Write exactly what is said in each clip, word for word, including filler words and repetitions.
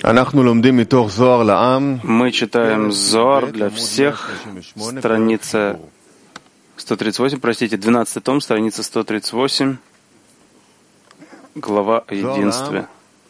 Мы читаем Зоар для всех, страница сто тридцать восемь, простите, двенадцатый том, страница сто тридцать восемь, глава о единстве.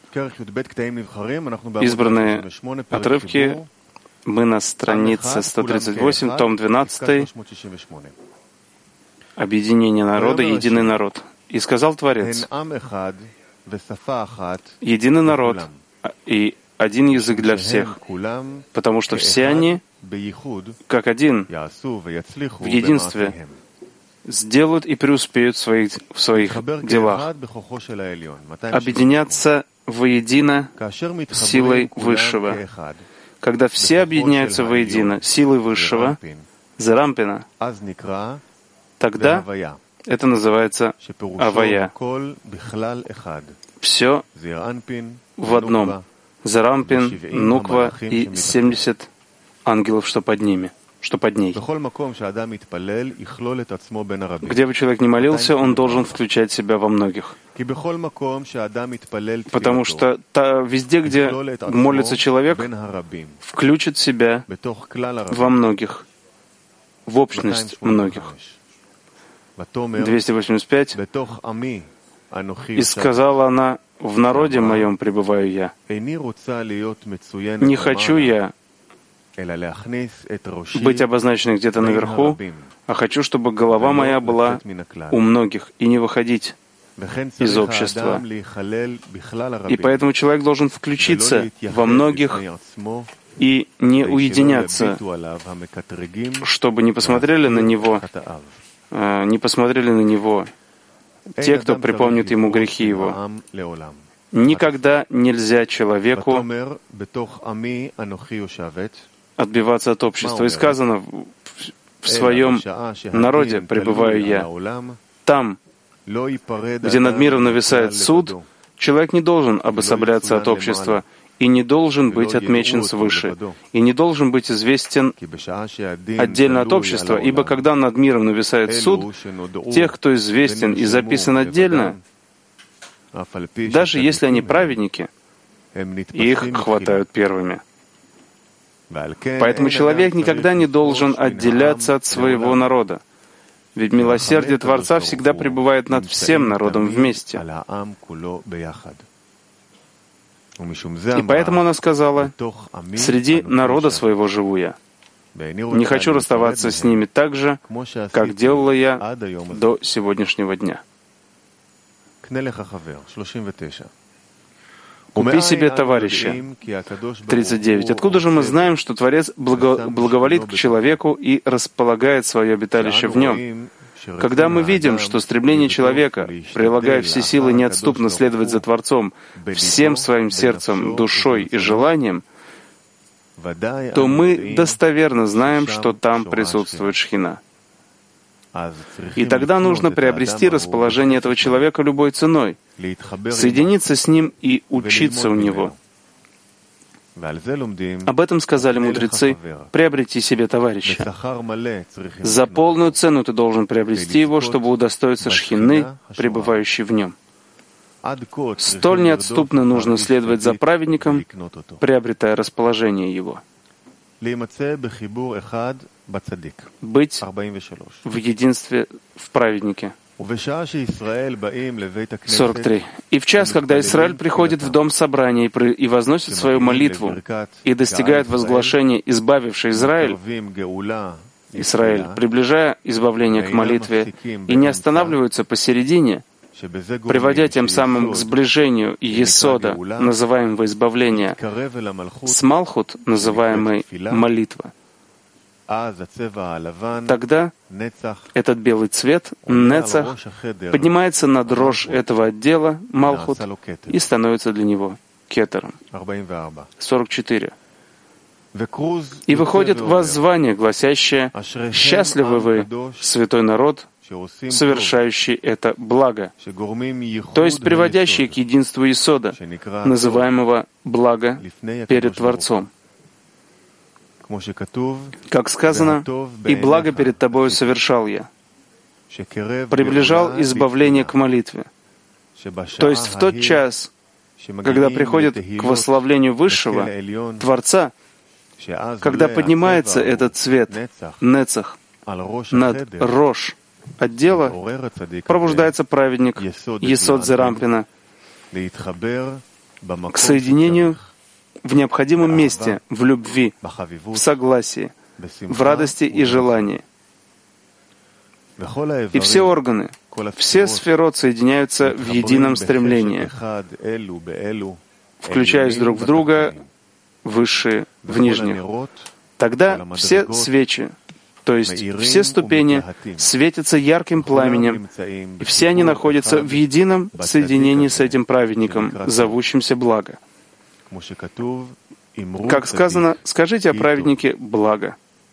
Избранные отрывки, мы на странице сто тридцать восемь, том двенадцатый, объединение народа, единый народ. И сказал Творец: единый народ и один язык для всех, потому что все они, как один, в единстве, сделают и преуспеют в своих, в своих делах, объединятся воедино силой Высшего. Когда все объединяются воедино силой Высшего, Зерампина, тогда это называется Авая. Все в одном. Зарампин, Нуква и семьдесят ангелов, что под ними, что под ней. Где бы человек ни молился, он должен включать себя во многих. Потому что та, везде, где молится человек, включит себя во многих, в общность многих. двести восемьдесят пять. И сказала она: в народе моем пребываю я. Не хочу я быть обозначенной где-то наверху, а хочу, чтобы голова моя была у многих и не выходить из общества. И поэтому человек должен включиться во многих и не уединяться, чтобы не посмотрели на него, не посмотрели на него те, кто припомнит ему грехи его. Никогда нельзя человеку отбиваться от общества. И сказано: в своем народе пребываю я. Там, где над миром нависает суд, человек не должен обособляться от общества и не должен быть отмечен свыше, и не должен быть известен отдельно от общества, ибо когда над миром нависает суд, тех, кто известен и записан отдельно, даже если они праведники, их хватают первыми. Поэтому человек никогда не должен отделяться от своего народа, ведь милосердие Творца всегда пребывает над всем народом вместе. И поэтому она сказала: «Среди народа своего живу я. Не хочу расставаться с ними так же, как делала я до сегодняшнего дня». «Купи себе товарища». тридцать девять. Откуда же мы знаем, что Творец благо, благоволит к человеку и располагает свое обиталище в нем? Когда мы видим, что стремление человека, прилагая все силы неотступно следовать за Творцом всем своим сердцем, душой и желанием, то мы достоверно знаем, что там присутствует Шхина. И тогда нужно приобрести расположение этого человека любой ценой, соединиться с ним и учиться у него. Об этом сказали мудрецы: приобрети себе товарища. За полную цену ты должен приобрести его, чтобы удостоиться Шхины, пребывающей в нем. Столь неотступно нужно следовать за праведником, приобретая расположение его. Быть в единстве в праведнике. сорок три. «И в час, когда Израиль приходит в дом собрания и возносит свою молитву и достигает возглашения «избавивший Израиль», Израиль, приближая избавление к молитве, и не останавливаются посередине, приводя тем самым к сближению Есода, называемого избавления, с Малхут, называемой молитва, тогда этот белый цвет, нецах, поднимается над рожь этого отдела, Малхут, и становится для него кетером. сорок четыре. И выходит воззвание, гласящее: «Счастливы вы, святой народ, совершающий это благо», то есть приводящий к единству Есода, называемого благо перед Творцом. Как сказано: «И благо перед тобою совершал я», приближал избавление к молитве. То есть в тот час, когда приходят к восславлению Высшего, Творца, когда поднимается этот цвет, нецах, над Рош отдела, пробуждается праведник Есод Зерампина к соединению в необходимом месте, в любви, в согласии, в радости и желании. И все органы, все сферот соединяются в едином стремлении, включаясь друг в друга, высшие в нижних. Тогда все свечи, то есть все ступени, светятся ярким пламенем, и все они находятся в едином соединении с этим праведником, зовущимся благо. Как сказано, скажите о праведнике благо.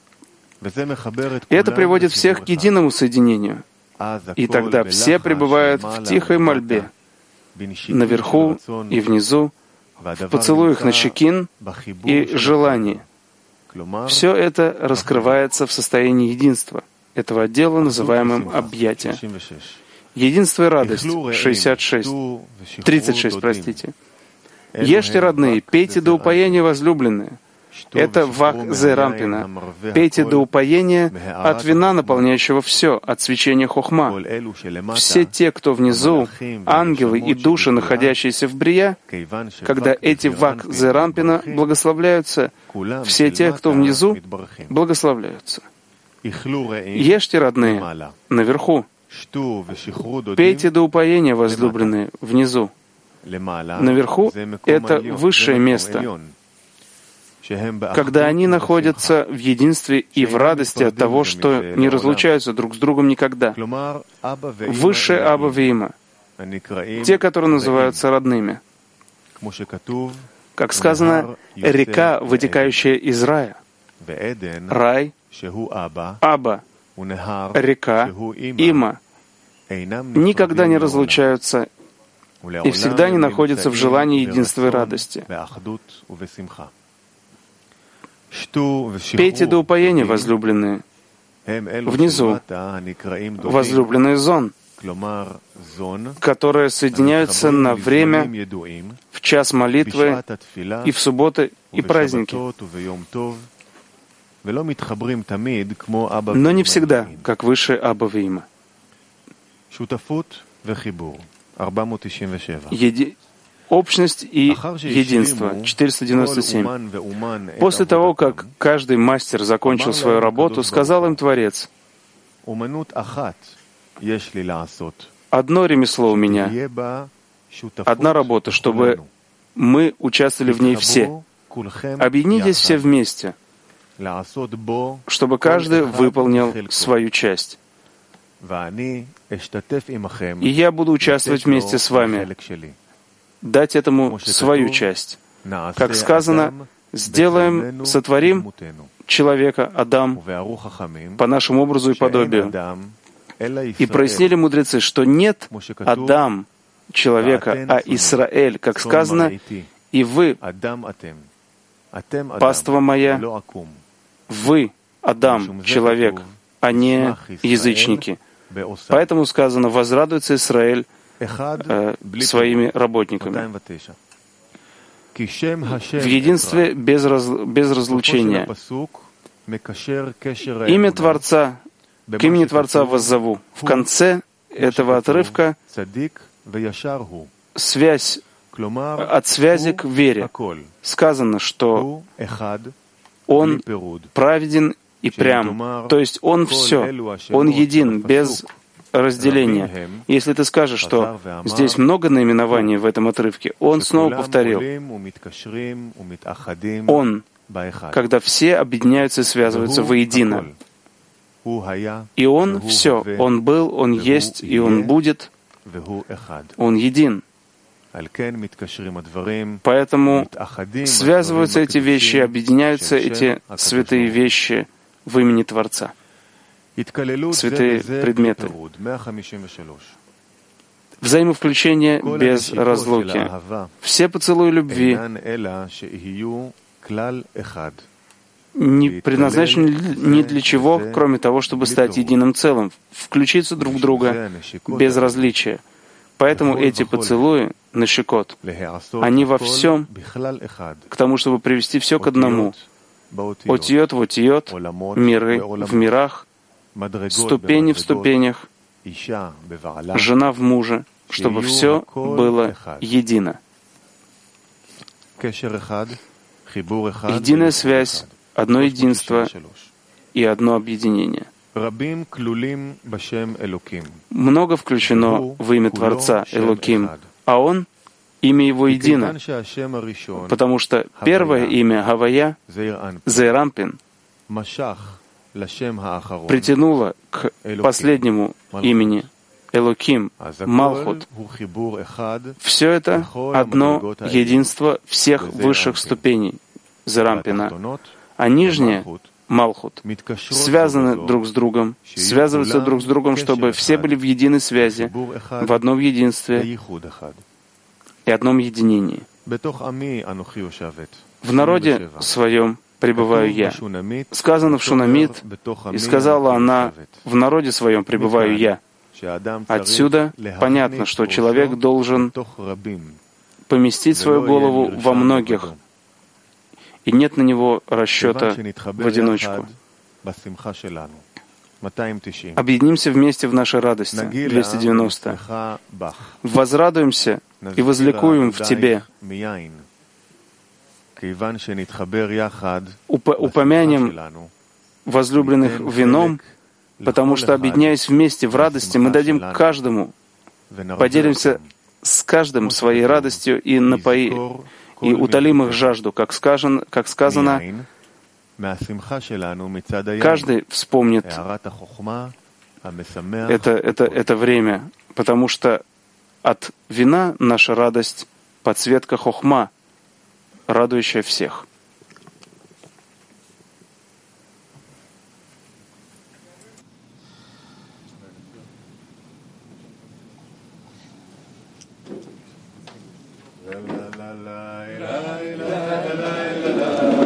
И это приводит всех к единому соединению. И тогда все пребывают в тихой мольбе, наверху и внизу, в поцелуях на щекин и желании. Все это раскрывается в состоянии единства, этого отдела, называемым объятия. Единство и радость, шестьдесят шесть, тридцать шесть, простите. Ешьте, родные, пейте до упоения, возлюбленные. Это вак Зерампина. Пейте до упоения от вина, наполняющего все, от свечения хохма. Все те, кто внизу, ангелы и души, находящиеся в брия, когда эти вак Зерампина благословляются, все те, кто внизу, благословляются. Ешьте, родные, наверху. Пейте до упоения, возлюбленные, внизу. Наверху — это высшее место, когда они находятся в единстве и в радости от того, что не разлучаются друг с другом никогда. Высшее Аба Виима, те, которые называются родными. Как сказано, река, вытекающая из рая. Рай, Аба, река, Има, никогда не разлучаются и всегда не находятся в желании единства и радости. Пейте до упоения, возлюбленные, внизу, возлюбленные зон, которые соединяются на время, в час молитвы и в субботы и праздники. Но не всегда, как выше Аба Виима. Еди... Общность и единство. четыреста девяносто семь. После того, как каждый мастер закончил свою работу, сказал им Творец: «Одно ремесло у меня, одна работа, чтобы мы участвовали в ней все. Объединитесь все вместе, чтобы каждый выполнил свою часть. И я буду участвовать вместе с вами, дать этому свою часть. Как сказано, сделаем, сотворим человека, Адам, по нашему образу и подобию. И прояснили мудрецы, что нет Адам, человека, а Исраэль, как сказано, и вы, паства моя, вы, Адам, человек, а не язычники. Поэтому сказано, возрадуется Израиль э, своими работниками. В единстве без, раз, без разлучения. Имя Творца, к имени Творца воззову. В конце этого отрывка связь, от связи к вере. Сказано, что Он праведен и прям. То есть Он все, Он един, без разделения. Если ты скажешь, что здесь много наименований в этом отрывке, Он снова повторил. Он, когда все объединяются и связываются воедино. И Он все. Он был, Он есть, и Он будет. Он един. Поэтому связываются эти вещи, объединяются эти святые вещи в имени Творца. Святые предметы. Взаимовключение без разлуки. Все поцелуи любви не предназначены ни для чего, кроме того, чтобы стать единым целым, включиться друг в друга без различия. Поэтому эти поцелуи на щекот, они во всем к тому, чтобы привести все к одному. Отиот в отиот, миры в мирах, ступени в ступенях, жена в муже, чтобы все было едино. Единая связь, одно единство и одно объединение. Много включено в имя Творца Элоким, а Он, имя Его едино, потому что первое имя Гавая, Зейрампин, притянуло к последнему имени Элоким, Малхут. Все это одно единство всех высших ступеней Зейрампина, а нижнее Малхут связаны друг с другом, связываются друг с другом, чтобы все были в единой связи, в одном единстве и одном единении. В народе своем пребываю я. Сказано в Шунамит, и сказала она, в народе своем пребываю я. Отсюда понятно, что человек должен поместить свою голову во многих, и нет на него расчета в одиночку. Объединимся вместе в нашей радости. двести девяносто. Возрадуемся и возликуем в Тебе. Уп- упомянем возлюбленных вином, потому что, объединяясь вместе в радости, мы дадим каждому, поделимся с каждым своей радостью и напои, и утолим их жажду, как сказано, как сказано, каждый вспомнит это, это, это время, потому что от вина наша радость — подсветка хохма, радующая всех. La la la la la la la la.